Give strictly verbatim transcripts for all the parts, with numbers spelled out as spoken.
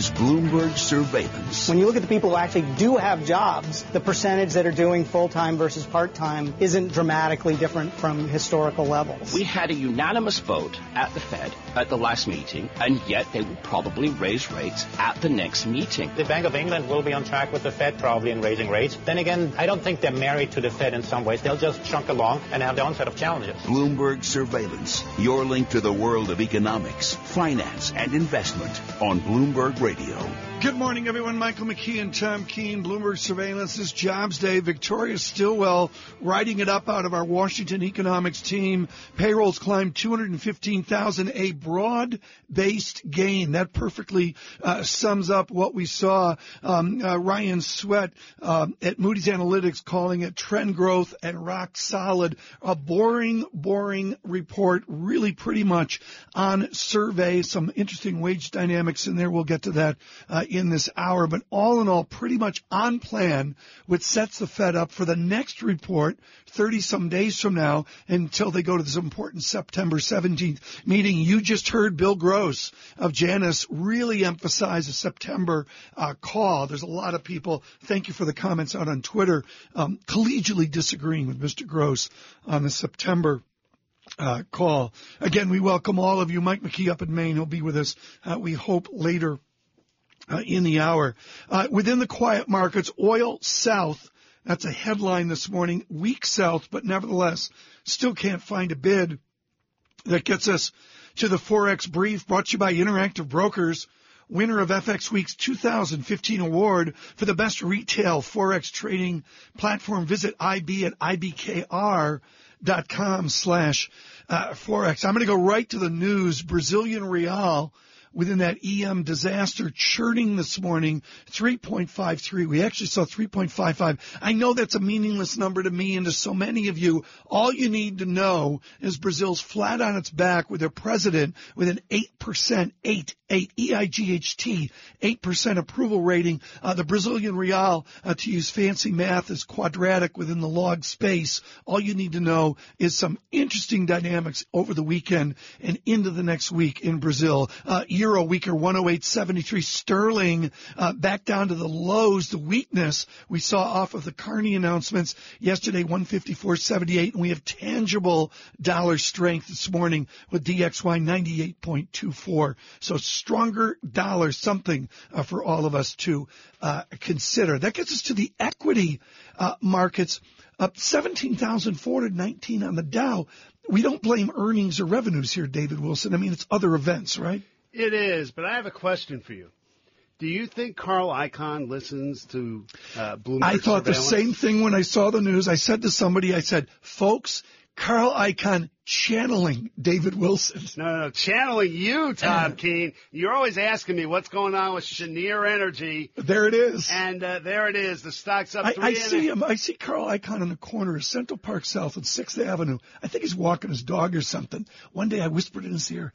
is Bloomberg Surveillance. When you look at the people who actually do have jobs, the percentage that are doing full-time versus part-time isn't dramatically different from historical levels. We had a unanimous vote at the Fed at the last meeting, and yet they will probably raise rates at the next meeting. The Bank of England will be on track with the Fed probably in raising rates. Then again, I don't think they're married to the Fed in some ways. They'll just chunk along and have their own set of challenges. Bloomberg Surveillance, your link to the world of economics, finance, and investment on Bloomberg Radio. Good morning, everyone. Michael McKee and Tom Keene, Bloomberg Surveillance. This Jobs Day. Victoria Stilwell riding it up out of our Washington economics team. Payrolls climbed two hundred fifteen thousand, a broad-based gain. That perfectly uh, sums up what we saw. Um, uh, Ryan Sweat uh, at Moody's Analytics calling it trend growth and rock solid. A boring, boring report, really pretty much on survey. Some interesting wage dynamics in there. We'll get to that uh, in this hour, but all in all, pretty much on plan, which sets the Fed up for the next report thirty some days from now until they go to this important September seventeenth meeting. You just heard Bill Gross of Janus really emphasize a September uh, call. There's a lot of people, thank you for the comments out on Twitter, um, collegially disagreeing with Mister Gross on the September uh, call. Again, we welcome all of you. Mike McKee up in Maine, he'll be with us, uh, we hope, later Uh, in the hour. Uh, within the quiet markets, oil south, that's a headline this morning, weak south, but nevertheless, still can't find a bid. That gets us to the Forex Brief, brought to you by Interactive Brokers, winner of F X Week's two thousand fifteen award for the best retail Forex trading platform. Visit I B at ibkr dot com slash Forex. I'm going to go right to the news. Brazilian real, within that E M disaster, churning this morning, three point five three. We actually saw three point five five. I know that's a meaningless number to me and to so many of you. All you need to know is Brazil's flat on its back with their president with an eight percent, eight, eight, E I G H T, eight percent approval rating. Uh, the Brazilian real, uh, to use fancy math, is quadratic within the log space. All you need to know is some interesting dynamics over the weekend and into the next week in Brazil. Uh, Euro weaker, one oh eight seventy-three. Sterling uh, back down to the lows, the weakness we saw off of the Carney announcements yesterday, one fifty-four seventy-eight. And we have tangible dollar strength this morning with D X Y ninety-eight point two four. So stronger dollar, something uh, for all of us to uh, consider. That gets us to the equity uh, markets, up seventeen thousand four hundred nineteen on the Dow. We don't blame earnings or revenues here, David Wilson. I mean, it's other events, right? It is, but I have a question for you. Do you think Carl Icahn listens to uh, Bloomberg I thought Surveillance? The same thing when I saw the news. I said to somebody, I said, folks, Carl Icahn channeling David Wilson. No, no, no, channeling you, Tom Keene. You're always asking me what's going on with Cheniere Energy. There it is. And uh, there it is. The stock's up I, three. I see him. I see Carl Icahn in the corner of Central Park South and sixth Avenue. I think he's walking his dog or something. One day I whispered in his ear,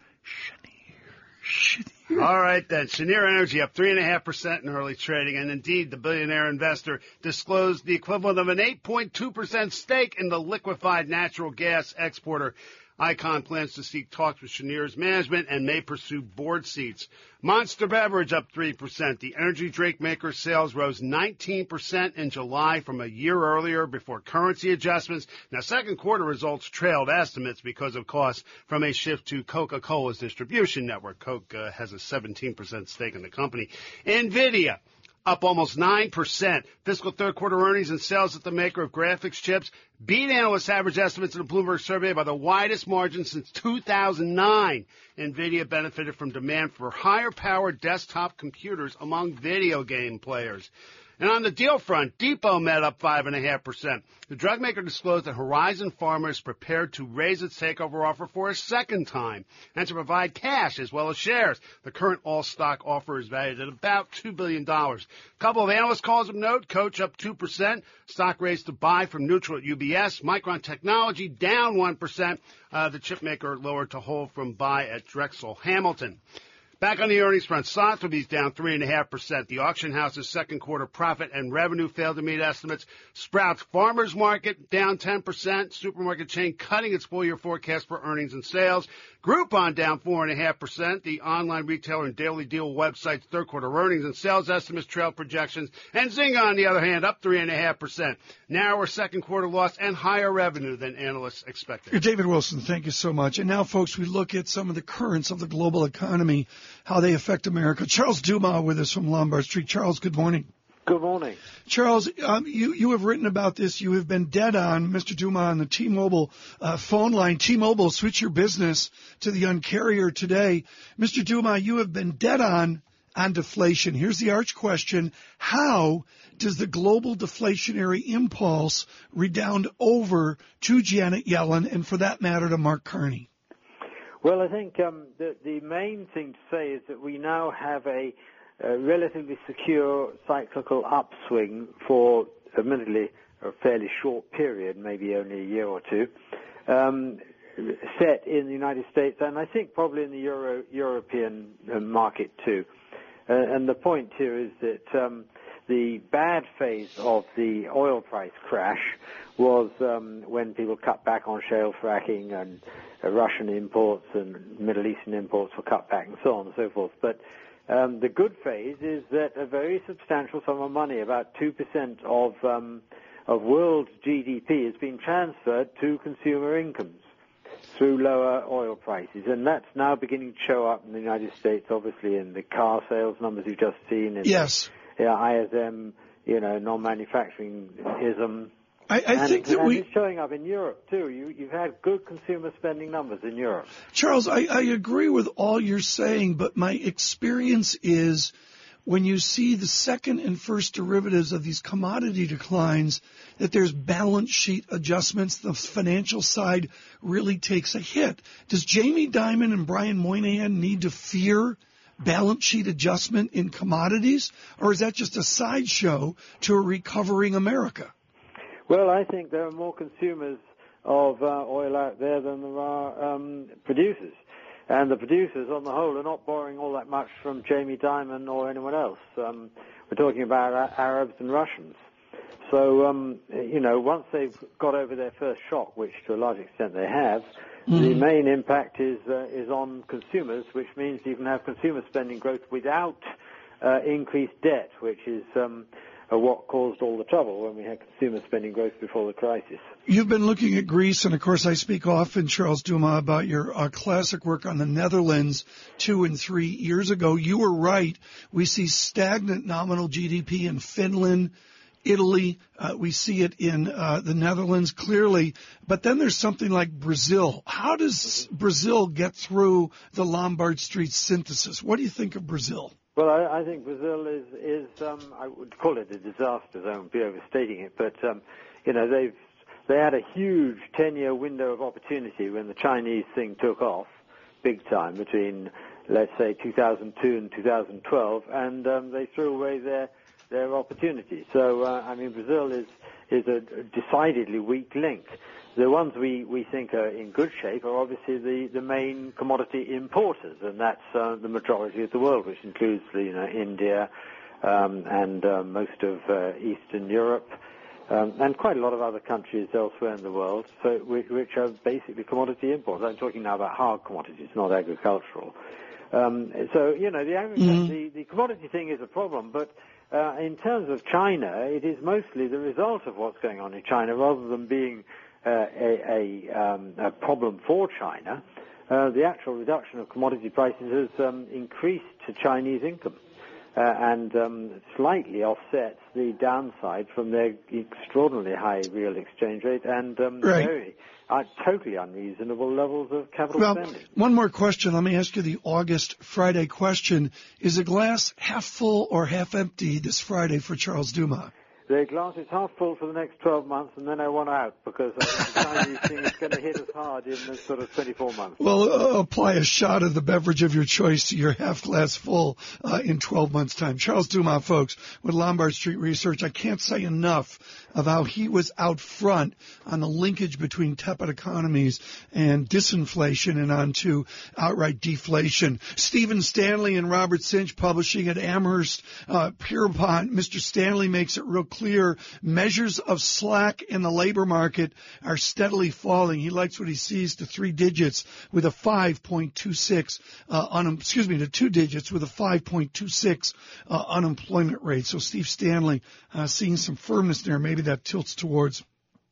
Cheniere. All right, then. Cheniere Energy up three point five percent in early trading. And indeed, the billionaire investor disclosed the equivalent of an eight point two percent stake in the liquefied natural gas exporter. Icahn plans to seek talks with Cheniere's management and may pursue board seats. Monster Beverage up three percent. The energy drink maker sales rose nineteen percent in July from a year earlier before currency adjustments. Now, second quarter results trailed estimates because of costs from a shift to Coca-Cola's distribution network. Coke uh, has a seventeen percent stake in the company. NVIDIA up almost nine percent. Fiscal third quarter earnings and sales at the maker of graphics chips beat analyst average estimates in a Bloomberg survey by the widest margin since two thousand nine. NVIDIA benefited from demand for higher-powered desktop computers among video game players. And on the deal front, Depot met up five point five percent. The drug maker disclosed that Horizon Pharma is prepared to raise its takeover offer for a second time and to provide cash as well as shares. The current all-stock offer is valued at about two billion dollars. A couple of analyst calls of note. Coach up two percent. Stock raised to buy from neutral at U B S. Micron Technology down one percent. Uh, the chip maker lowered to hold from buy at Drexel Hamilton. Back on the earnings front, Sotheby's down three point five percent. The auction house's second quarter profit and revenue failed to meet estimates. Sprouts Farmers Market down ten percent. Supermarket chain cutting its full-year forecast for earnings and sales. Groupon down four point five percent. The online retailer and daily deal website's third quarter earnings and sales estimates trail projections. And Zynga, on the other hand, up three point five percent. Narrower second quarter loss and higher revenue than analysts expected. David Wilson, thank you so much. And now, folks, we look at some of the currents of the global economy, how they affect America. Charles Dumas with us from Lombard Street. Charles, good morning. Good morning. Charles, um, you, you have written about this. You have been dead on, Mister Dumas, on the T-Mobile uh, phone line. T-Mobile, switch your business to the Un-carrier today. Mister Dumas, you have been dead on on deflation. Here's the arch question. How does the global deflationary impulse redound over to Janet Yellen and, for that matter, to Mark Carney? Well, I think um, the, the main thing to say is that we now have a a relatively secure cyclical upswing for, admittedly, a fairly short period, maybe only a year or two, um, set in the United States and I think probably in the Euro, European market too. Uh, and the point here is that um, the bad phase of the oil price crash was um, when people cut back on shale fracking and uh, Russian imports and Middle Eastern imports were cut back and so on and so forth. But Um, the good phase is that a very substantial sum of money, about two percent of um, of world G D P, has been transferred to consumer incomes through lower oil prices. And that's now beginning to show up in the United States, obviously, in the car sales numbers you've just seen. In yes. The, yeah, I S M, you know, non-manufacturing-ism. I, I and, think that and we... it's showing up in Europe, too. You, you've had good consumer spending numbers in Europe. Charles, I, I agree with all you're saying, but my experience is when you see the second and first derivatives of these commodity declines, that there's balance sheet adjustments. The financial side really takes a hit. Does Jamie Dimon and Brian Moynihan need to fear balance sheet adjustment in commodities, or is that just a sideshow to a recovering America? Well, I think there are more consumers of uh, oil out there than there are um, producers. And the producers, on the whole, are not borrowing all that much from Jamie Dimon or anyone else. Um, we're talking about Arabs and Russians. So, um, you know, once they've got over their first shock, which to a large extent they have, mm. the main impact is uh, is on consumers, which means you can have consumer spending growth without uh, increased debt, which is... Um, what caused all the trouble when we had consumer spending growth before the crisis. You've been looking at Greece, and of course I speak often, Charles Dumas, about your uh, classic work on the Netherlands two and three years ago. You were right. We see stagnant nominal G D P in Finland, Italy. Uh, we see it in uh, the Netherlands clearly. But then there's something like Brazil. How does Brazil get through the Lombard Street synthesis? What do you think of Brazil? Well, I, I think Brazil is, is um, I would call it a disaster zone, be overstating it, but, um, you know, they've, they had a huge ten-year window of opportunity when the Chinese thing took off, big time, between, let's say, two thousand two and two thousand twelve, and um, they threw away their, their opportunity. So, uh, I mean, Brazil is, is a decidedly weak link. The ones we, we think are in good shape are obviously the, the main commodity importers, and that's uh, the majority of the world, which includes you know, India um, and uh, most of uh, Eastern Europe, um, and quite a lot of other countries elsewhere in the world, so which, which are basically commodity imports. I'm talking now about hard commodities, not agricultural. Um, so, you know, the, mm-hmm. the, the commodity thing is a problem, but uh, in terms of China, it is mostly the result of what's going on in China rather than being Uh, a, a, um, a problem for China. Uh, the actual reduction of commodity prices has um, increased to Chinese income uh, and um, slightly offsets the downside from their extraordinarily high real exchange rate and um, right. very uh, totally unreasonable levels of capital well, spending. One more question. Let me ask you the August Friday question. Is the glass half full or half empty this Friday for Charles Dumas? The glass is half full for the next twelve months, and then I want out because I think the Chinese thing is going to hit us hard in the sort of twenty-four months. Well, uh, apply a shot of the beverage of your choice to your half glass full uh, in twelve months' time. Charles Dumas, folks, with Lombard Street Research. I can't say enough of how he was out front on the linkage between tepid economies and disinflation and on to outright deflation. Stephen Stanley and Robert Sinch publishing at Amherst uh, Pierpont. Mister Stanley makes it real clear clear. Measures of slack in the labor market are steadily falling. He likes what he sees to three digits with a five point two six, uh, un- excuse me, to two digits with a five point two six uh, unemployment rate. So Steve Stanley uh, seeing some firmness there. Maybe that tilts towards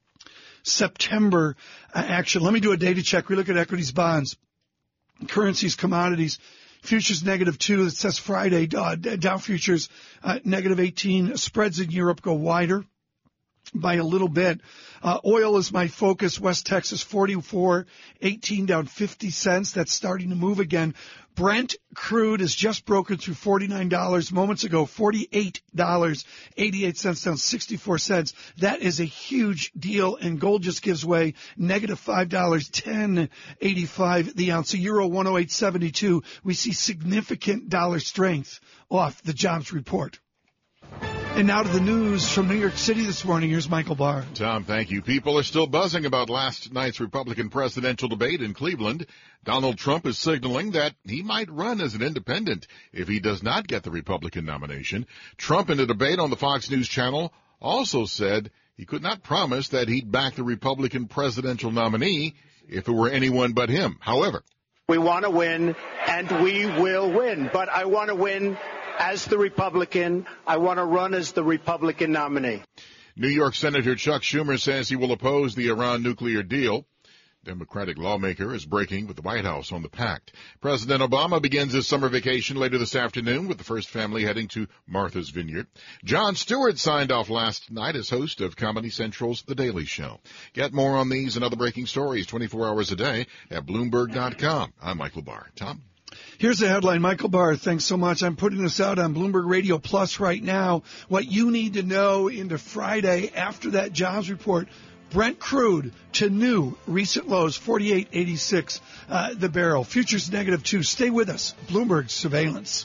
September uh, action. Let me do a data check. We look at equities, bonds, currencies, commodities. Futures negative two. It says Friday. Uh, Dow futures uh, negative eighteen. Spreads in Europe go wider by a little bit. Uh, oil is my focus. West Texas forty-four eighteen, down fifty cents. That's starting to move again. Brent crude is just broken through forty-nine dollars moments ago, forty-eight dollars and eighty-eight cents, down sixty-four cents. That is a huge deal, and gold just gives way, negative five dollars, ten eighty-five the ounce. A euro, one oh eight seventy-two. We see significant dollar strength off the jobs report. And now to the news from New York City this morning. Here's Michael Barr. Tom, thank you. People are still buzzing about last night's Republican presidential debate in Cleveland. Donald Trump is signaling that he might run as an independent if he does not get the Republican nomination. Trump, in a debate on the Fox News channel, also said he could not promise that he'd back the Republican presidential nominee if it were anyone but him. However, we want to win, and we will win. But I want to win as the Republican. I want to run as the Republican nominee. New York Senator Chuck Schumer says he will oppose the Iran nuclear deal. Democratic lawmaker is breaking with the White House on the pact. President Obama begins his summer vacation later this afternoon with the first family heading to Martha's Vineyard. Jon Stewart signed off last night as host of Comedy Central's The Daily Show. Get more on these and other breaking stories twenty-four hours a day at Bloomberg dot com. I'm Michael Barr. Tom? Here's the headline. Michael Barr, thanks so much. I'm putting this out on Bloomberg Radio Plus right now. What you need to know into Friday after that jobs report. Brent crude to new recent lows, forty-eight eighty-six uh, the barrel. Futures negative two. Stay with us. Bloomberg Surveillance.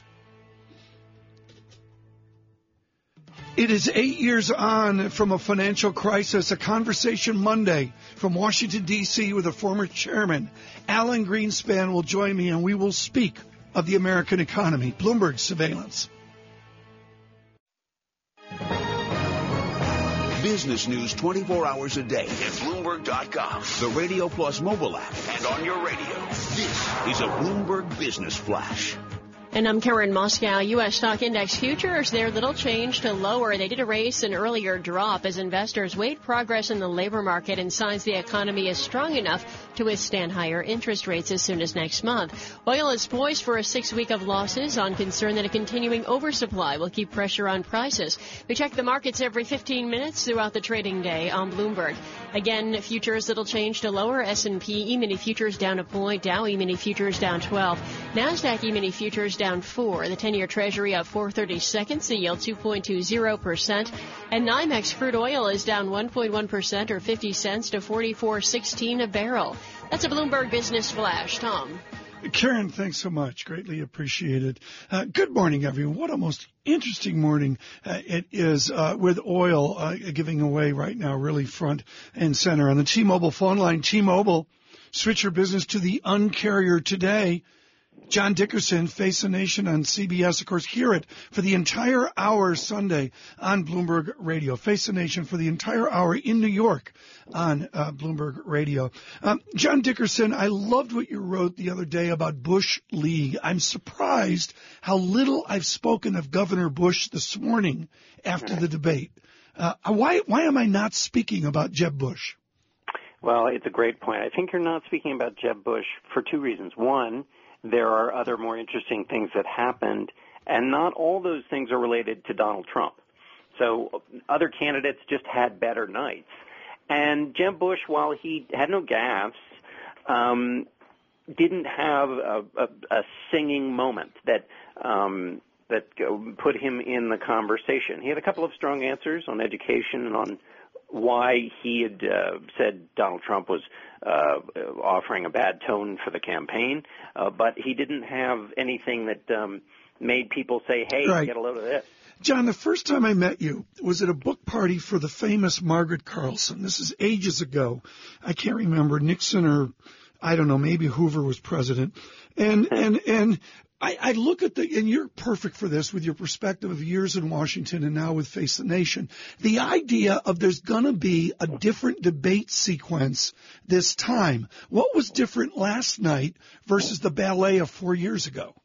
It is eight years on from a financial crisis. A conversation Monday from Washington, D C with a former chairman. Alan Greenspan will join me, and we will speak of the American economy. Bloomberg Surveillance. Business news twenty-four hours a day at Bloomberg dot com, the Radio Plus mobile app, and on your radio. This is a Bloomberg Business Flash. And I'm Karen Moscow. U S stock index futures, they're little change to lower. They did erase an earlier drop as investors wait progress in the labor market and signs the economy is strong enough to withstand higher interest rates as soon as next month. Oil is poised for a six week of losses on concern that a continuing oversupply will keep pressure on prices. We check the markets every fifteen minutes throughout the trading day on Bloomberg. Again, futures little change to lower. S and P E-mini futures down a point. Dow E-mini futures down twelve. NASDAQ E-mini futures down four. The ten-year Treasury up four thirty-seconds, the yield two point two zero percent. And NYMEX crude oil is down one point one percent or fifty cents to forty-four sixteen a barrel. That's a Bloomberg Business Flash. Tom. Karen, thanks so much. Greatly appreciated. Uh, good morning, everyone. What a most interesting morning uh, it is uh, with oil uh, giving away right now, really front and center. On the T-Mobile phone line, T-Mobile, switch your business to the Un-carrier today. John Dickerson, Face the Nation on C B S. Of course, hear it for the entire hour Sunday on Bloomberg Radio. Face the Nation for the entire hour in New York on uh, Bloomberg Radio. Um, John Dickerson, I loved what you wrote the other day about Bush League. I'm surprised how little I've spoken of Governor Bush this morning after the debate. Uh, why, why am I not speaking about Jeb Bush? Well, it's a great point. I think you're not speaking about Jeb Bush for two reasons. One, there are other more interesting things that happened, and not all those things are related to Donald Trump. So other candidates just had better nights. And Jeb Bush, while he had no gaffes, um, didn't have a, a, a singing moment that um, that put him in the conversation. He had a couple of strong answers on education and on why he had uh, said Donald Trump was uh, offering a bad tone for the campaign, uh, but he didn't have anything that um, made people say, hey, right. Get a load of this. John, the first time I met you was at a book party for the famous Margaret Carlson. This is ages ago. I can't remember, Nixon or, I don't know, maybe Hoover was president. And, and, and I, I look at the, and you're perfect for this with your perspective of years in Washington and now with Face the Nation, the idea of there's going to be a different debate sequence this time. What was different last night versus the ballet of four years ago?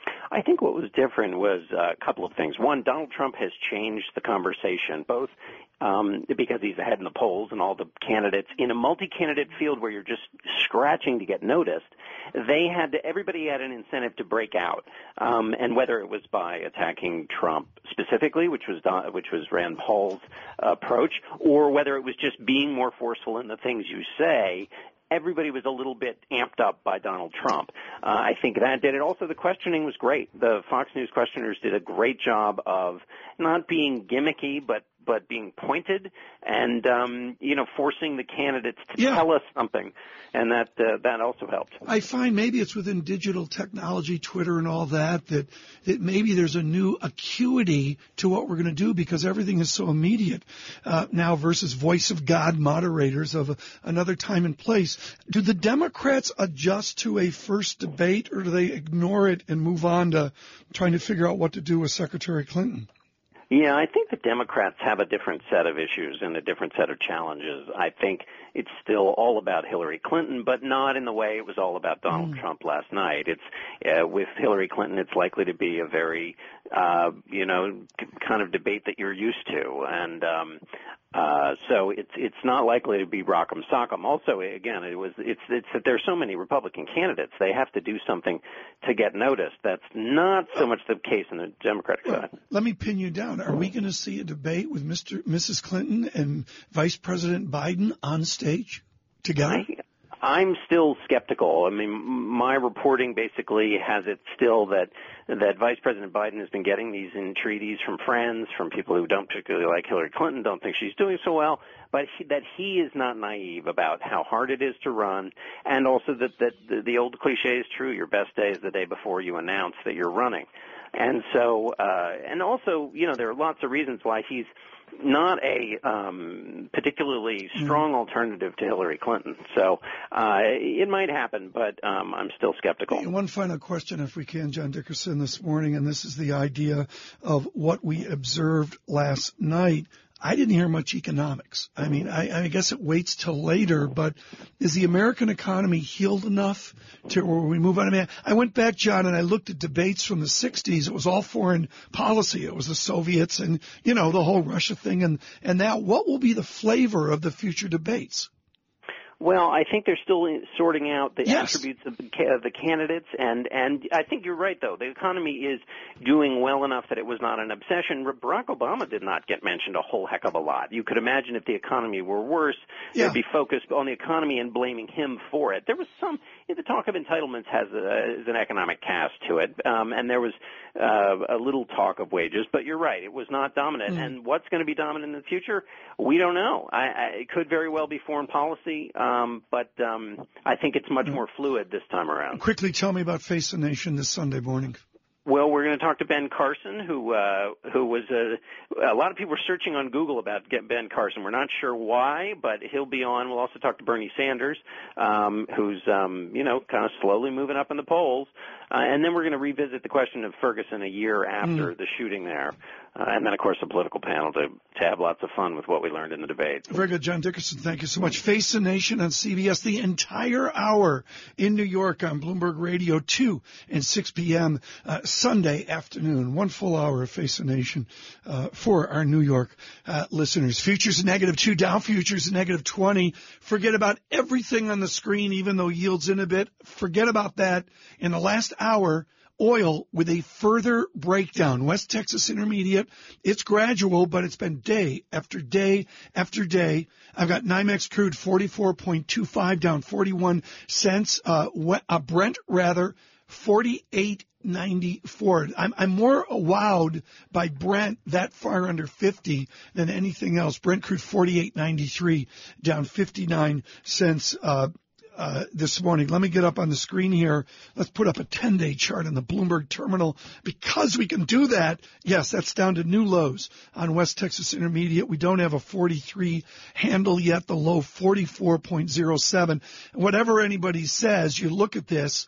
I think what was different was a couple of things. One, Donald Trump has changed the conversation, both um, because he's ahead in the polls and all the candidates. In a multi-candidate field where you're just scratching to get noticed, they had to, everybody had an incentive to break out, um, and whether it was by attacking Trump specifically, which was Don, which was Rand Paul's approach, or whether it was just being more forceful in the things you say. Everybody was a little bit amped up by Donald Trump. Uh, I think that did it. Also, the questioning was great. The Fox News questioners did a great job of not being gimmicky, but but being pointed and, um, you know, forcing the candidates to yeah. tell us something. And that uh, that also helped. I find maybe it's within digital technology, Twitter and all that, that, that maybe there's a new acuity to what we're going to do because everything is so immediate uh, now versus voice of God moderators of a, another time and place. Do the Democrats adjust to a first debate, or do they ignore it and move on to trying to figure out what to do with Secretary Clinton? Yeah, I think the Democrats have a different set of issues and a different set of challenges. I think it's still all about Hillary Clinton, but not in the way it was all about Donald mm. Trump last night. It's uh, with Hillary Clinton, it's likely to be a very, uh, you know, kind of debate that you're used to, and um, uh, so it's it's not likely to be rock'em sock'em. Also, again, it was it's it's that there's so many Republican candidates, they have to do something to get noticed. That's not so much the case in the Democratic well, side. Let me pin you down. Are we going to see a debate with Mister Missus Clinton and Vice President Biden on stage together? I, I'm still skeptical. I mean, my reporting basically has it still that that Vice President Biden has been getting these entreaties from friends, from people who don't particularly like Hillary Clinton, don't think she's doing so well, but he, that he is not naive about how hard it is to run, and also that, that the, the old cliche is true, your best day is the day before you announce that you're running. And so, uh, and also, you know, there are lots of reasons why he's not a um, particularly strong alternative to Hillary Clinton. So uh, it might happen, but um, I'm still skeptical. Hey, one final question, if we can, John Dickerson, this morning, and this is the idea of what we observed last night. I didn't hear much economics. I mean, I, I guess it waits till later, but is the American economy healed enough to where we move on? I mean, I went back, John, and I looked at debates from the sixties. It was all foreign policy. It was the Soviets and, you know, the whole Russia thing. And, and now what will be the flavor of the future debates? Well, I think they're still sorting out the yes. attributes of the, of the candidates, and, and I think you're right, though. The economy is doing well enough that it was not an obsession. Barack Obama did not get mentioned a whole heck of a lot. You could imagine if the economy were worse, yeah. they'd be focused on the economy and blaming him for it. There was some – the talk of entitlements has a, is an economic cast to it, um, and there was uh, a little talk of wages, but you're right. It was not dominant. Mm. And what's going to be dominant in the future? We don't know. I, I, it could very well be foreign policy. Um, but um, I think it's much more fluid this time around. Quickly tell me about Face the Nation this Sunday morning. Well, we're going to talk to Ben Carson, who uh, who was a, a lot of people were searching on Google about Ben Carson. We're not sure why, but he'll be on. We'll also talk to Bernie Sanders, um, who's um, you know kind of slowly moving up in the polls, uh, and then we're going to revisit the question of Ferguson a year after mm. the shooting there, uh, and then of course a political panel to to have lots of fun with what we learned in the debate. Very good, John Dickerson. Thank you so much. Face the Nation on C B S the entire hour in New York on Bloomberg Radio, two and six p.m. Uh, Sunday afternoon, one full hour of Face the Nation uh, for our New York uh, listeners. Futures negative two, Dow futures negative twenty. Forget about everything on the screen, even though yields in a bit. Forget about that. In the last hour, oil with a further breakdown. West Texas Intermediate, it's gradual, but it's been day after day after day. I've got NYMEX crude forty-four point two five down forty-one cents. Uh, uh, Brent, rather, forty-eight ninety-four. I'm, I'm more wowed by Brent that far under fifty than anything else. Brent crude forty-eight ninety-three down fifty-nine cents. Uh, Uh, this morning. Let me get up on the screen here. Let's put up a ten-day chart on the Bloomberg terminal. Because we can do that, yes, that's down to new lows on West Texas Intermediate. We don't have a forty-three handle yet, the low forty-four point oh seven. Whatever anybody says, you look at this,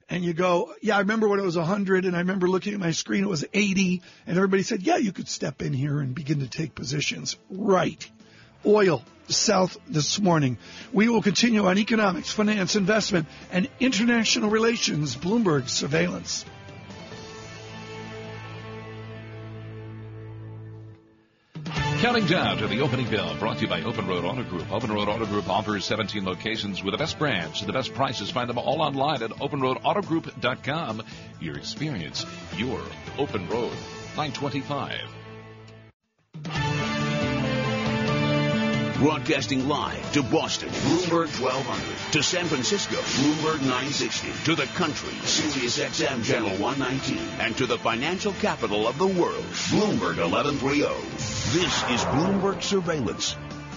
and you go, yeah, I remember when it was one hundred, and I remember looking at my screen, it was eighty, and everybody said, yeah, you could step in here and begin to take positions. Right. Oil, south this morning. We will continue on economics, finance, investment, and international relations, Bloomberg Surveillance. Counting down to the opening bell, brought to you by Open Road Auto Group. Open Road Auto Group offers seventeen locations with the best brands and the best prices. Find them all online at open road auto group dot com. Your experience, your Open Road. nine twenty-five. Broadcasting live to Boston, Bloomberg twelve hundred. To San Francisco, Bloomberg nine sixty. To the country, Sirius X M Channel one nineteen. And to the financial capital of the world, Bloomberg eleven thirty. This is Bloomberg Surveillance.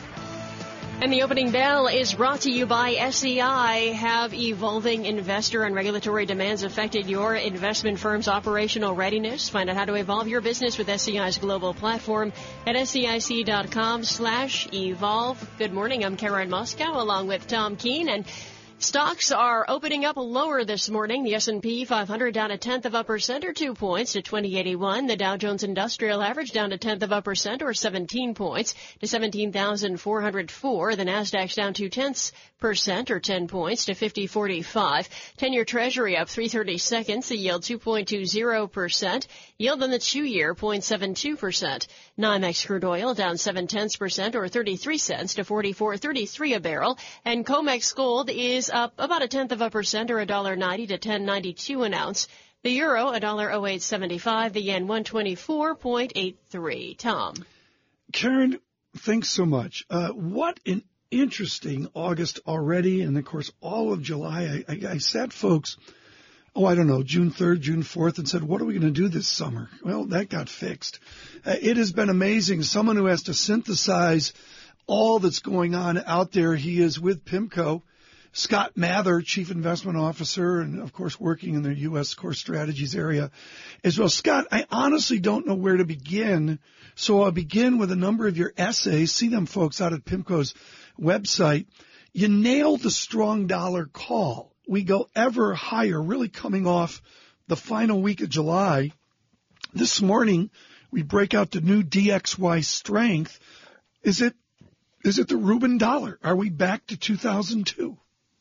And the opening bell is brought to you by S E I. Have evolving investor and regulatory demands affected your investment firm's operational readiness? Find out how to evolve your business with S E I's global platform at seic.com slash evolve. Good morning. I'm Karen Moscow along with Tom Keene. And stocks are opening up lower this morning. The S and P five hundred down a tenth of a percent or two points to twenty eighty-one. The Dow Jones Industrial Average down a tenth of a percent or seventeen points to seventeen thousand four hundred four. The Nasdaq's down two tenths percent or ten points to fifty forty-five. ten-year Treasury up three thirty-seconds. The yield two point two zero percent. Yield on the two-year zero point seven two percent. NYMEX crude oil down seven tenths percent or thirty-three cents to forty-four thirty-three a barrel. And COMEX gold is up about a tenth of a percent or one dollar ninety to ten ninety-two an ounce. The euro, one dollar oh eight seventy-five. The yen, one twenty-four point eight three. Tom. Karen, thanks so much. Uh, what an interesting August already, and of course all of July. I, I, I sat, folks, oh, I don't know, June third, June fourth, and said, what are we going to do this summer? Well, that got fixed. Uh, it has been amazing. Someone who has to synthesize all that's going on out there. He is with PIMCO. Scott Mather, Chief Investment Officer, and, of course, working in the U S Core Strategies area as well. Scott, I honestly don't know where to begin, so I'll begin with a number of your essays. See them, folks, out at PIMCO's website. You nailed the strong dollar call. We go ever higher, really coming off the final week of July. This morning, we break out the new D X Y strength. Is it, is it the Rubin dollar? Are we back to two thousand two?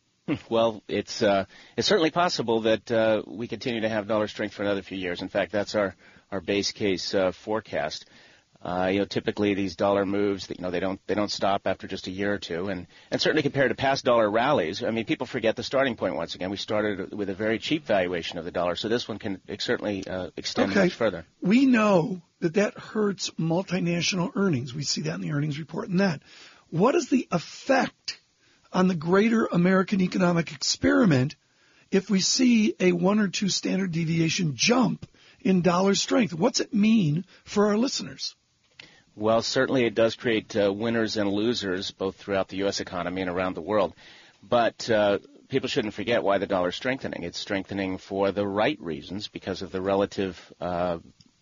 Well, it's uh, it's certainly possible that uh, we continue to have dollar strength for another few years. In fact, that's our, our base case uh, forecast. Uh, you know, typically these dollar moves, you know, they don't they don't stop after just a year or two, and, and certainly compared to past dollar rallies, I mean, people forget the starting point once again. We started with a very cheap valuation of the dollar, so this one can certainly uh, extend okay. much further. We know that that hurts multinational earnings. We see that in the earnings report. And that, what is the effect on the greater American economic experiment if we see a one or two standard deviation jump in dollar strength? What's it mean for our listeners? Well, certainly it does create uh, winners and losers both throughout the U S economy and around the world. But uh, people shouldn't forget why the dollar is strengthening. It's strengthening for the right reasons because of the relative uh,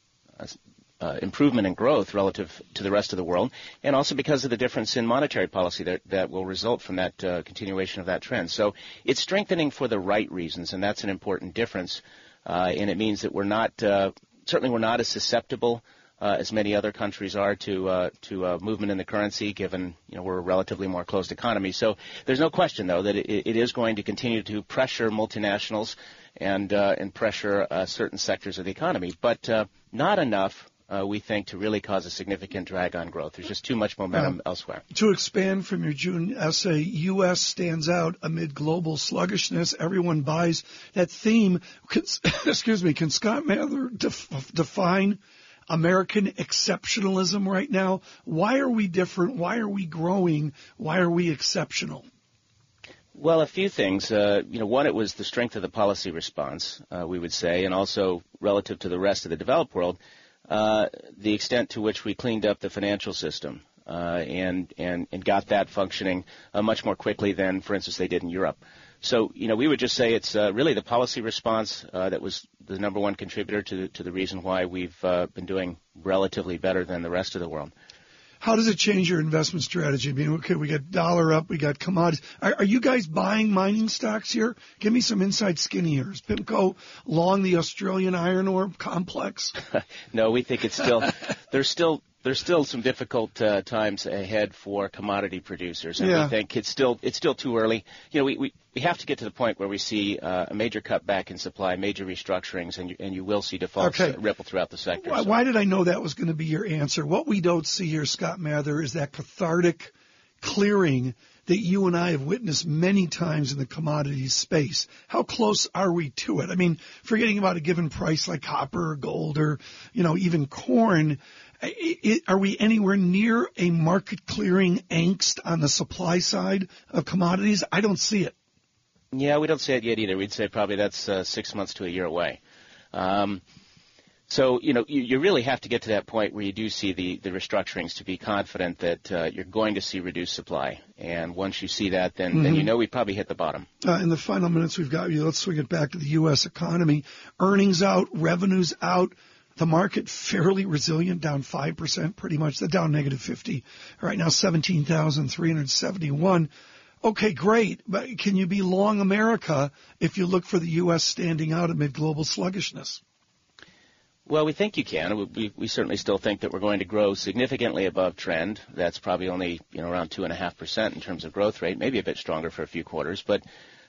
Uh, improvement in growth relative to the rest of the world, and also because of the difference in monetary policy that, that will result from that uh, continuation of that trend. So it's strengthening for the right reasons, and that's an important difference. Uh, and it means that we're not, uh, certainly we're not as susceptible uh, as many other countries are to uh, to uh, movement in the currency, given you know we're a relatively more closed economy. So there's no question, though, that it, it is going to continue to pressure multinationals and uh, and pressure uh, certain sectors of the economy, but uh, not enough. Uh, we think, to really cause a significant drag on growth. There's just too much momentum uh, elsewhere. To expand from your June essay, U S stands out amid global sluggishness. Everyone buys that theme. Can, excuse me, can Scott Mather def- define American exceptionalism right now? Why are we different? Why are we growing? Why are we exceptional? Well, a few things. Uh, you know, one, it was the strength of the policy response, uh, we would say, and also relative to the rest of the developed world, Uh, the extent to which we cleaned up the financial system uh, and, and, and got that functioning uh, much more quickly than, for instance, they did in Europe. So, you know, we would just say it's uh, really the policy response uh, that was the number one contributor to, to the reason why we've uh, been doing relatively better than the rest of the world. how does it change your investment strategy? I mean, okay, we got dollar up, we got commodities. Are, are you guys buying mining stocks here? Give me some inside skin here. Is PIMCO long the Australian iron ore complex? No, we think it's still there's still there's still some difficult uh, times ahead for commodity producers, and yeah. we think it's still it's still too early. You know, we we, we have to get to the point where we see uh, a major cutback in supply, major restructurings, and you, and you will see defaults okay. ripple throughout the sector. Why, so. why did I know that was going to be your answer? What we don't see here, Scott Mather, is that cathartic clearing that you and I have witnessed many times in the commodities space. How close are we to it? I mean, forgetting about a given price like copper or gold or, you know, even corn, it, it, are we anywhere near a market clearing angst on the supply side of commodities? I don't see it. Yeah, we don't see it yet either. We'd say probably that's uh, six months to a year away. Um, So, you know, you, you really have to get to that point where you do see the, the restructurings to be confident that uh, you're going to see reduced supply. And once you see that, then, mm-hmm. then you know we probably hit the bottom. Uh, in the final minutes we've got, you, let's swing it back to the U S economy. Earnings out, revenues out. The market fairly resilient, down five percent pretty much. They're down negative fifty. Right now, seventeen thousand three hundred seventy-one. Okay, great. But can you be long America if you look for the U S standing out amid global sluggishness? Well, we think you can. We, we certainly still think that we're going to grow significantly above trend. That's probably only, you know, around two and a half percent in terms of growth rate, maybe a bit stronger for a few quarters. But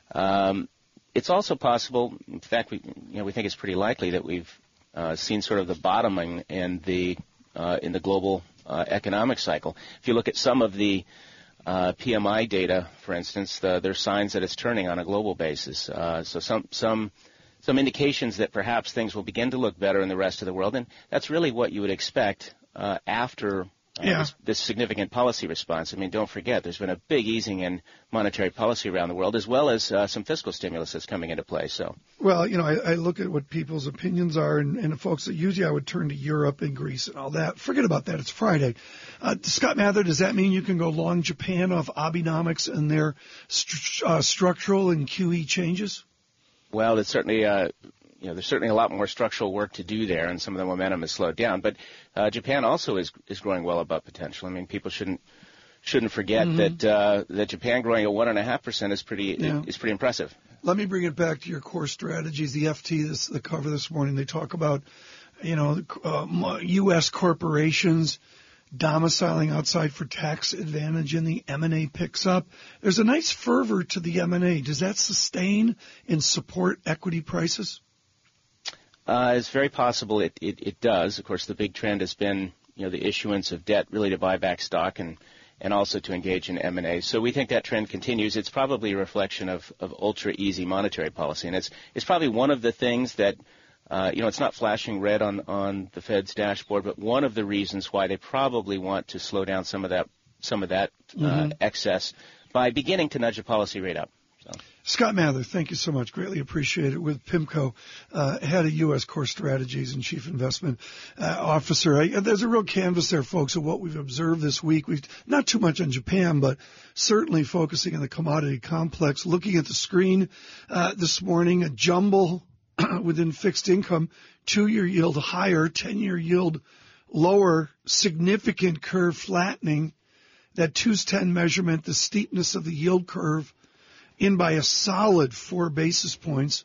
um, it's also possible. In fact, we, you know, we think it's pretty likely that we've uh, seen sort of the bottoming in the uh, in the global uh, economic cycle. If you look at some of the uh, P M I data, for instance, the, there's signs that it's turning on a global basis. Uh, so some some. Some indications that perhaps things will begin to look better in the rest of the world, and that's really what you would expect uh, after uh, yeah. this, this significant policy response. I mean, don't forget, there's been a big easing in monetary policy around the world, as well as uh, some fiscal stimulus that's coming into play. So, well, you know, I, I look at what people's opinions are, and, and folks that usually I would turn to Europe and Greece and all that. Forget about that. It's Friday. Uh, Scott Mather, does that mean you can go long Japan off Abenomics and their st- uh, structural and Q E changes? Well, it's certainly, uh, you know, there's certainly a lot more structural work to do there, and some of the momentum has slowed down. But uh, Japan also is is growing well above potential. I mean, people shouldn't shouldn't forget mm-hmm. that uh, that Japan growing at one and a half percent is pretty yeah. is pretty impressive. Let me bring it back to your core strategies. The F T, this the cover this morning, they talk about, you know, uh, U S corporations domiciling outside for tax advantage, and the M and A picks up. There's a nice fervor to the M and A. Does that sustain and support equity prices? Uh, it's very possible it, it, it does. Of course, the big trend has been, you know, the issuance of debt really to buy back stock and, and also to engage in M and A. So we think that trend continues. It's probably a reflection of, of ultra-easy monetary policy, and it's it's probably one of the things that Uh, you know, it's not flashing red on, on the Fed's dashboard, but one of the reasons why they probably want to slow down some of that some of that uh, mm-hmm. excess by beginning to nudge the policy rate up. So. Scott Mather, thank you so much. Greatly appreciate it. With PIMCO, uh, head of U S Core Strategies and Chief Investment uh, Officer. I, there's a real canvas there, folks, of what we've observed this week. We've not too much on Japan, but certainly focusing on the commodity complex. Looking at the screen uh, this morning, a jumble within fixed income, two-year yield higher, ten-year yield lower, significant curve flattening. That twos ten measurement, the steepness of the yield curve, in by a solid four basis points,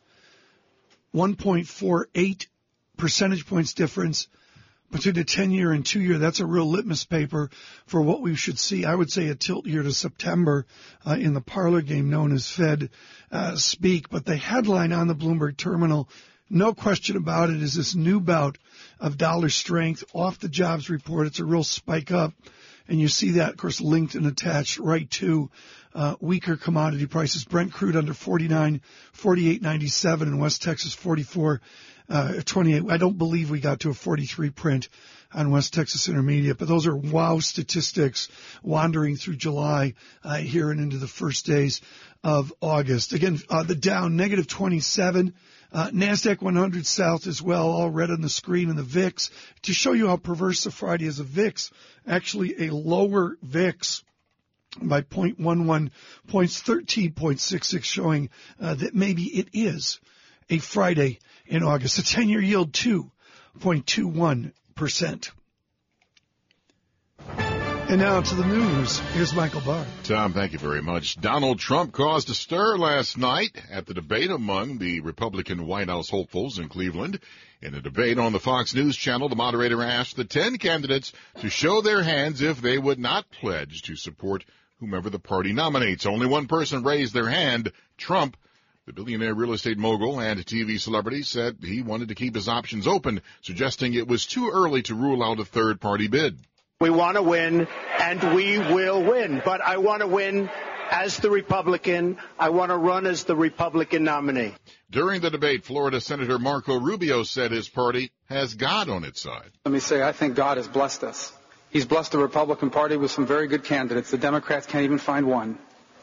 one point four eight percentage points difference between the ten-year and two-year. That's a real litmus paper for what we should see. I would say a tilt year to September uh, in the parlor game known as Fed uh, speak. But the headline on the Bloomberg terminal, no question about it, is this new bout of dollar strength off the jobs report. It's a real spike up. And you see that, of course, linked and attached right to uh, weaker commodity prices. Brent crude under forty-nine, forty-eight ninety-seven, in West Texas forty-four twenty-eight. I don't believe we got to a forty-three print on West Texas Intermediate, but those are wow statistics wandering through July uh, here and into the first days of August. Again, uh, the Dow negative twenty-seven. Uh, NASDAQ one hundred south as well, all red on the screen, and the V I X. To show you how perverse the Friday is, a V I X, actually a lower V I X by zero point one one points, thirteen point six six, showing uh, that maybe it is a Friday in August. A ten-year yield, two point two one percent. And now to the news. Here's Michael Barr. Tom, thank you very much. Donald Trump caused a stir last night at the debate among the Republican White House hopefuls in Cleveland. In a debate on the Fox News channel, the moderator asked the ten candidates to show their hands if they would not pledge to support whomever the party nominates. Only one person raised their hand, Trump. The billionaire real estate mogul and T V celebrity said he wanted to keep his options open, suggesting it was too early to rule out a third-party bid. We want to win, and we will win. But I want to win as the Republican. I want to run as the Republican nominee. During the debate, Florida Senator Marco Rubio said his party has God on its side. Let me say, I think God has blessed us. He's blessed the Republican Party with some very good candidates. The Democrats can't even find one.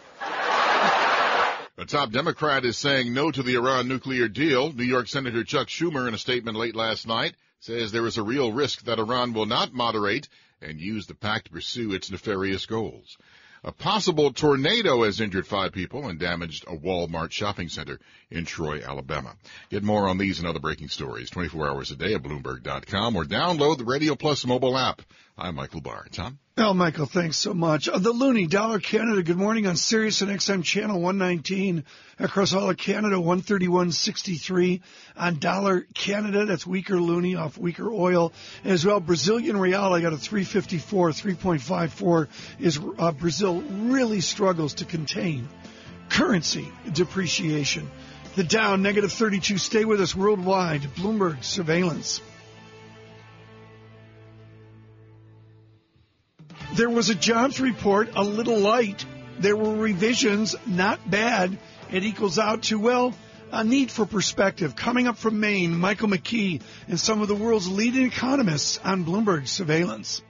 A top Democrat is saying no to the Iran nuclear deal. New York Senator Chuck Schumer, in a statement late last night, says there is a real risk that Iran will not moderate and use the pact to pursue its nefarious goals. A possible tornado has injured five people and damaged a Walmart shopping center in Troy, Alabama. Get more on these and other breaking stories twenty-four hours a day at Bloomberg dot com or download the Radio Plus mobile app. I'm Michael Barr. Tom? Well, Michael, thanks so much. Uh, the Loonie, Dollar Canada, good morning on Sirius and X M Channel one nineteen. Across all of Canada, one thirty-one sixty-three. On Dollar Canada, that's weaker Loonie off weaker oil. As well, Brazilian Real, I got a three fifty-four, three point five four. Is uh, Brazil really struggles to contain currency depreciation. The Dow, negative thirty-two. Stay with us worldwide. Bloomberg Surveillance. There was a jobs report, a little light. There were revisions, not bad. It equals out to, well, a need for perspective. Coming up from Maine, Michael McKee and some of the world's leading economists on Bloomberg Surveillance.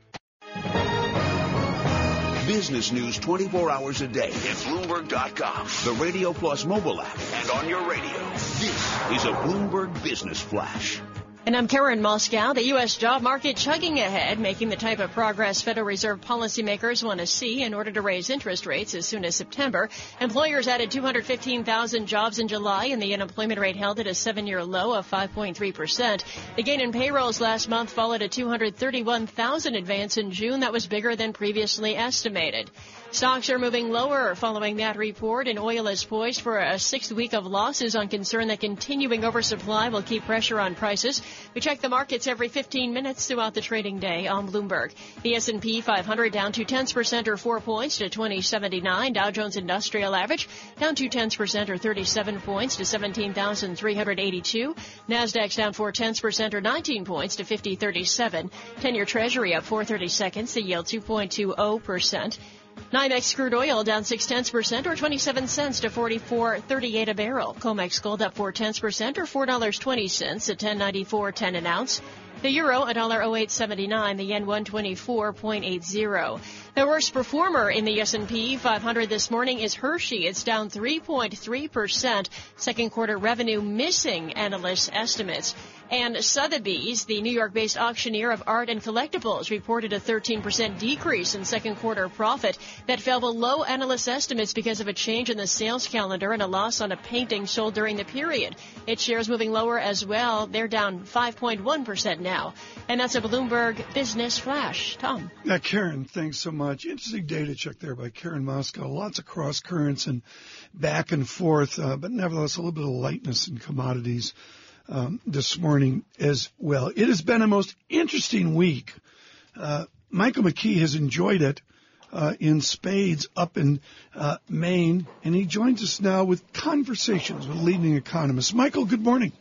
Business news twenty-four hours a day at Bloomberg dot com, the Radio Plus mobile app, and on your radio. This is a Bloomberg Business Flash. And I'm Karen Moscow. The U S job market chugging ahead, making the type of progress Federal Reserve policymakers want to see in order to raise interest rates as soon as September. Employers added two hundred fifteen thousand jobs in July, and the unemployment rate held at a seven-year low of five point three percent. The gain in payrolls last month followed a two hundred thirty-one thousand advance in June that was bigger than previously estimated. Stocks are moving lower following that report, and oil is poised for a sixth week of losses on concern that continuing oversupply will keep pressure on prices. We check the markets every fifteen minutes throughout the trading day on Bloomberg. The S and P five hundred down two tenths percent or four points to twenty seventy-nine. Dow Jones Industrial Average down two tenths percent or thirty-seven points to seventeen thousand three hundred eighty-two. Nasdaq's down four tenths percent or nineteen points to fifty thirty-seven. ten-year Treasury up four thirty seconds. The yield two point two zero percent. NYMEX crude oil down six tenths percent or twenty-seven cents to forty-four thirty-eight a barrel. COMEX gold up four tenths percent or four dollars and twenty cents at ten ninety-four ten an ounce. The euro, one dollar oh eight seventy-nine. The yen, one twenty-four point eight zero. The worst performer in the S and P five hundred this morning is Hershey. It's down three point three percent. Second quarter revenue missing analysts' estimates. And Sotheby's, the New York-based auctioneer of art and collectibles, reported a thirteen percent decrease in second quarter profit that fell below analysts' estimates because of a change in the sales calendar and a loss on a painting sold during the period. Its shares moving lower as well. They're down five point one percent now. And that's a Bloomberg Business Flash. Tom. Yeah, Karen, thanks so much. Interesting data check there by Karen Moscow. Lots of cross currents and back and forth, uh, but nevertheless a little bit of lightness in commodities um, this morning as well. It has been a most interesting week. Uh, Michael McKee has enjoyed it uh, in spades up in uh, Maine, and he joins us now with conversations with leading economists. Michael, good morning.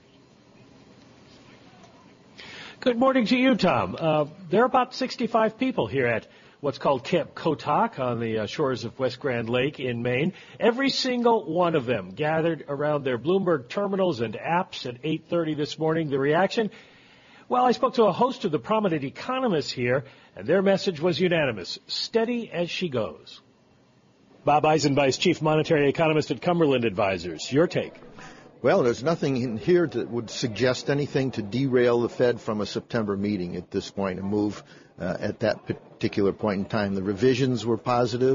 Good morning to you, Tom. Uh, there are about sixty-five people here at what's called Camp Kotok on the uh, shores of West Grand Lake in Maine. Every single one of them gathered around their Bloomberg terminals and apps at eight thirty this morning. The reaction? Well, I spoke to a host of the prominent economists here, and their message was unanimous. Steady as she goes. Bob Eisenbeis, Chief Monetary Economist at Cumberland Advisors. Your take? Well, there's nothing in here that would suggest anything to derail the Fed from a September meeting at this point, a move uh, at that particular point in time. The revisions were positive.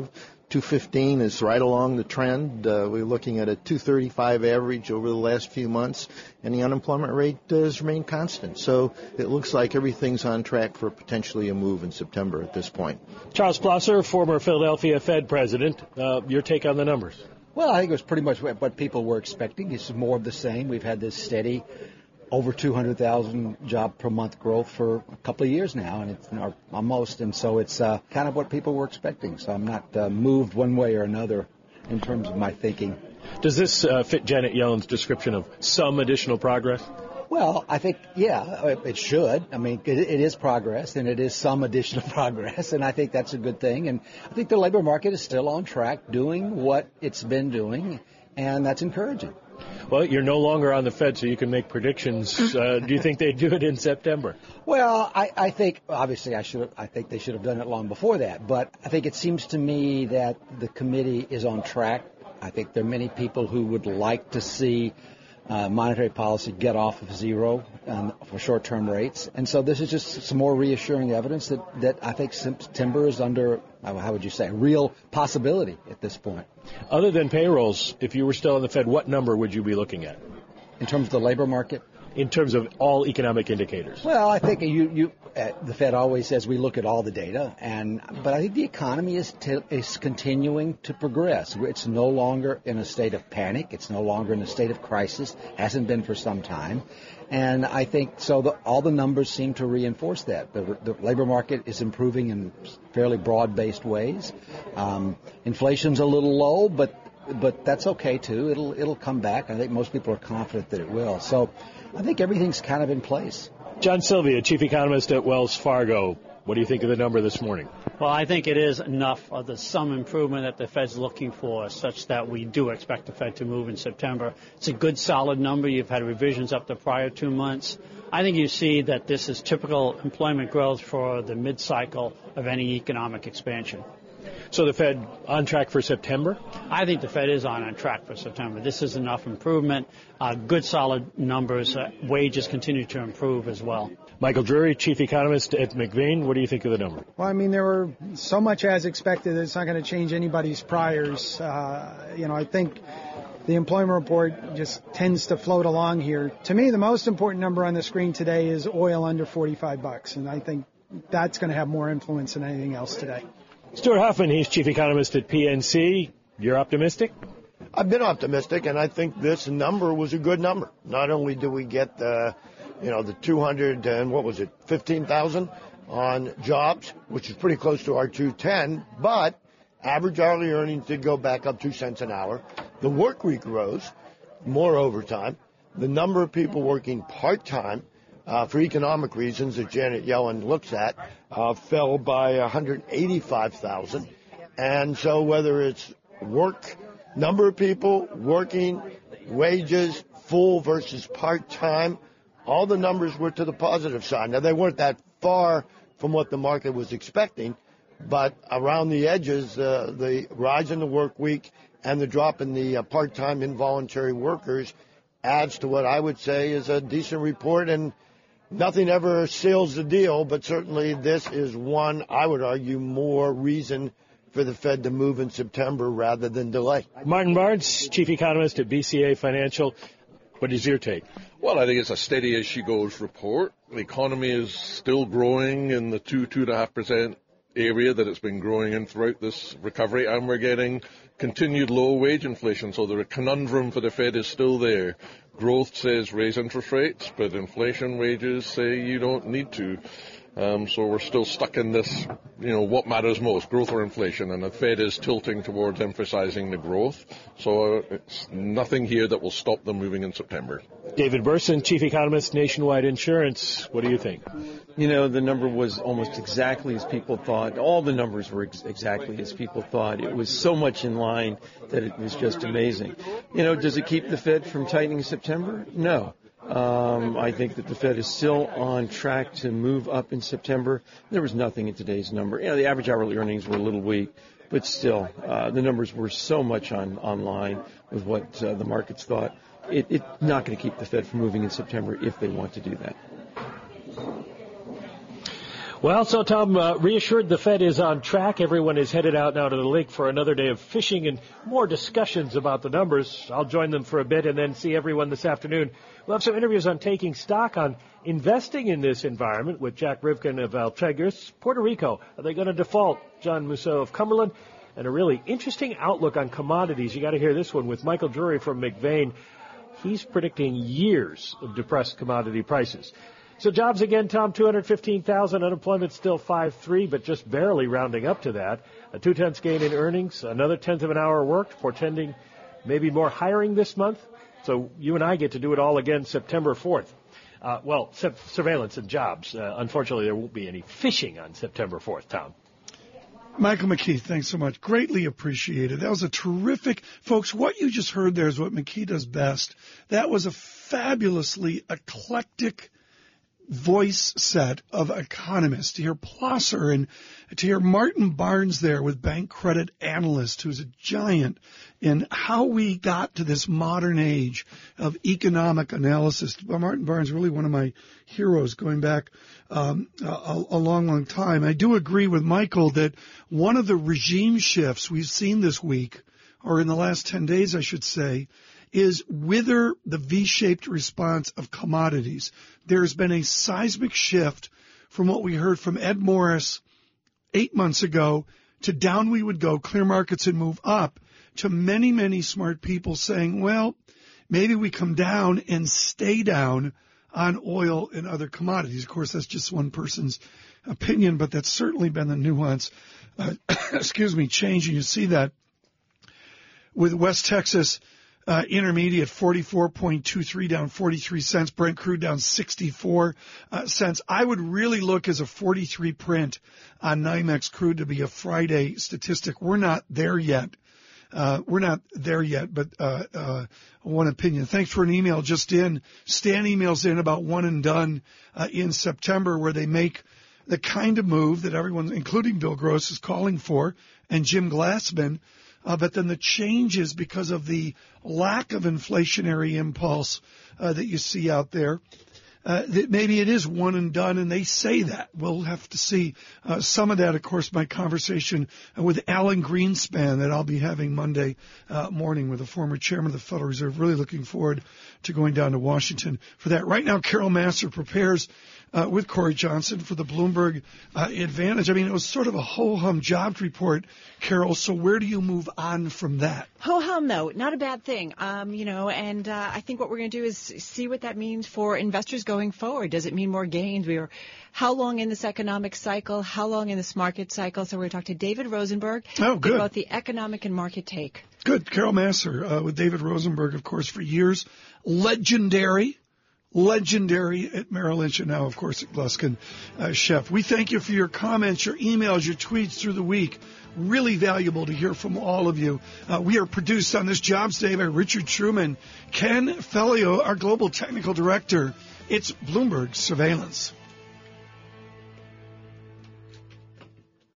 two fifteen is right along the trend. Uh, we're looking at a two thirty-five average over the last few months, and the unemployment rate uh, has remained constant. So it looks like everything's on track for potentially a move in September at this point. Charles Plosser, former Philadelphia Fed president, uh, your take on the numbers? Well, I think it was pretty much what people were expecting. It's more of the same. We've had this steady over two hundred thousand job per month growth for a couple of years now, and it's or almost, and so it's uh, kind of what people were expecting. So I'm not uh, moved one way or another in terms of my thinking. Does this uh, fit Janet Yellen's description of some additional progress? Well, I think, yeah, it should. I mean, it, it is progress, and it is some additional progress, and I think that's a good thing. And I think the labor market is still on track doing what it's been doing, and that's encouraging. Well, you're no longer on the Fed, so you can make predictions. Uh, do you think they'd do it in September? Well, I, I think, obviously, I should have, I think they should have done it long before that. But I think it seems to me that the committee is on track. I think there are many people who would like to see uh, monetary policy get off of zero um, for short-term rates. And so this is just some more reassuring evidence that, that I think September is under, how would you say, real possibility at this point. Other than payrolls, if you were still on the Fed, what number would you be looking at? In terms of the labor market? In terms of all economic indicators. Well, I think you, you uh, the Fed always says we look at all the data, and but I think the economy is t- is continuing to progress. It's no longer in a state of panic. It's no longer in a state of crisis. Hasn't been for some time. And I think so. The, all the numbers seem to reinforce that. The, the labor market is improving in fairly broad-based ways. Um, inflation's a little low, but but that's okay too. It'll it'll come back. I think most people are confident that it will. So I think everything's kind of in place. John Sylvia, chief economist at Wells Fargo. What do you think of the number this morning? Well, I think it is enough of the some improvement that the Fed's looking for, such that we do expect the Fed to move in September. It's a good, solid number. You've had revisions up the prior two months. I think you see that this is typical employment growth for the mid-cycle of any economic expansion. So the Fed on track for September? I think the Fed is on, on track for September. This is enough improvement, uh, good solid numbers. Uh, wages continue to improve as well. Michael Drury, chief economist at McVane. What do you think of the number? Well, I mean, there were so much as expected that it's not going to change anybody's priors. Uh, you know, I think the employment report just tends to float along here. To me, the most important number on the screen today is oil under forty-five bucks, and I think that's going to have more influence than anything else today. Stuart Huffman, he's chief economist at P N C. You're optimistic? I've been optimistic, and I think this number was a good number. Not only do we get the, you know, the two hundred and what was it, fifteen thousand on jobs, which is pretty close to our two ten, but average hourly earnings did go back up two cents an hour. The work week rose, more overtime. The number of people working part-time Uh, for economic reasons that Janet Yellen looks at, uh, fell by one hundred eighty-five thousand. And so whether it's work, number of people working, wages, full versus part-time, all the numbers were to the positive side. Now, they weren't that far from what the market was expecting, but around the edges, uh, the rise in the work week and the drop in the uh, part-time involuntary workers adds to what I would say is a decent report. And nothing ever seals the deal, but certainly this is one, I would argue, more reason for the Fed to move in September rather than delay. Martin Barnes, chief economist at B C A Financial. What is your take? Well, I think it's a steady as she goes report. The economy is still growing in the two, two and a half percent area that it's been growing in throughout this recovery, and we're getting continued low wage inflation. So the conundrum for the Fed is still there. Growth says raise interest rates, but inflation, wages say you don't need to. Um, so we're still stuck in this, you know, what matters most, growth or inflation, and the Fed is tilting towards emphasizing the growth. So uh, it's nothing here that will stop them moving in September. David Burson, chief economist, Nationwide Insurance. What do you think? You know, the number was almost exactly as people thought. All the numbers were ex- exactly as people thought. It was so much in line that it was just amazing. You know, does it keep the Fed from tightening in September? No. Um, I think that the Fed is still on track to move up in September. There was nothing in today's number. You know, the average hourly earnings were a little weak, but still, uh, the numbers were so much on, on line with what uh, the markets thought. It, it's not going to keep the Fed from moving in September if they want to do that. Well, so, Tom, uh, reassured the Fed is on track. Everyone is headed out now to the lake for another day of fishing and more discussions about the numbers. I'll join them for a bit and then see everyone this afternoon. We'll have some interviews on taking stock on investing in this environment with Jack Rivkin of Altegris. Puerto Rico, are they going to default? John Musso of Cumberland. And a really interesting outlook on commodities. You got to hear this one with Michael Drury from McVane. He's predicting years of depressed commodity prices. So jobs again, Tom, two hundred fifteen thousand. Unemployment still five point three, but just barely rounding up to that. A two-tenths gain in earnings, another tenth of an hour worked, portending maybe more hiring this month. So you and I get to do it all again September fourth. Uh, well, su- surveillance and jobs. Uh, unfortunately, there won't be any fishing on September fourth, Tom. Michael McKee, thanks so much. Greatly appreciated. That was a terrific, folks, what you just heard there is what McKee does best. That was a fabulously eclectic voice set of economists. To hear Plosser and to hear Martin Barnes there with bank credit analyst, who's a giant in how we got to this modern age of economic analysis. Martin Barnes, really one of my heroes going back um, a, a long, long time. I do agree with Michael that one of the regime shifts we've seen this week, or in the last ten days, I should say, is wither the V-shaped response of commodities. There's been a seismic shift from what we heard from Ed Morris eight months ago to down we would go, clear markets and move up, to many, many smart people saying, well, maybe we come down and stay down on oil and other commodities. Of course, that's just one person's opinion, but that's certainly been the nuance, uh, excuse me, change. And you see that with West Texas Uh, intermediate forty-four point two three down forty-three cents. Brent crude down sixty-four uh, cents. I would really look as a forty-three print on NYMEX crude to be a Friday statistic. We're not there yet. Uh, we're not there yet, but uh, uh, one opinion. Thanks for an email just in. Stan emails in about one and done uh, in September, where they make the kind of move that everyone, including Bill Gross, is calling for, and Jim Glassman. Uh, but then the changes because of the lack of inflationary impulse uh, that you see out there. Uh, that maybe it is one and done, and they say that. We'll have to see. Uh, some of that, of course, my conversation with Alan Greenspan that I'll be having Monday uh, morning with the former chairman of the Federal Reserve. Really looking forward to going down to Washington for that. Right now, Carol Massar prepares uh, with Corey Johnson for the Bloomberg uh, Advantage. I mean, it was sort of a ho-hum jobs report, Carol. So where do you move on from that? Ho-hum, though, not a bad thing. Um, you know, and uh, I think what we're going to do is see what that means for investors going forward. Does it mean more gains? We are how long in this economic cycle? How long in this market cycle? So we're going to talk to David Rosenberg oh, good. about the economic and market take. Good. Carol Massar uh, with David Rosenberg, of course, for years. Legendary. Legendary at Merrill Lynch, and now, of course, at Gluskin uh, Chef. We thank you for your comments, your emails, your tweets through the week. Really valuable to hear from all of you. Uh, we are produced on this Jobs Day by Richard Truman, Ken Fellio, our Global Technical Director. It's Bloomberg Surveillance.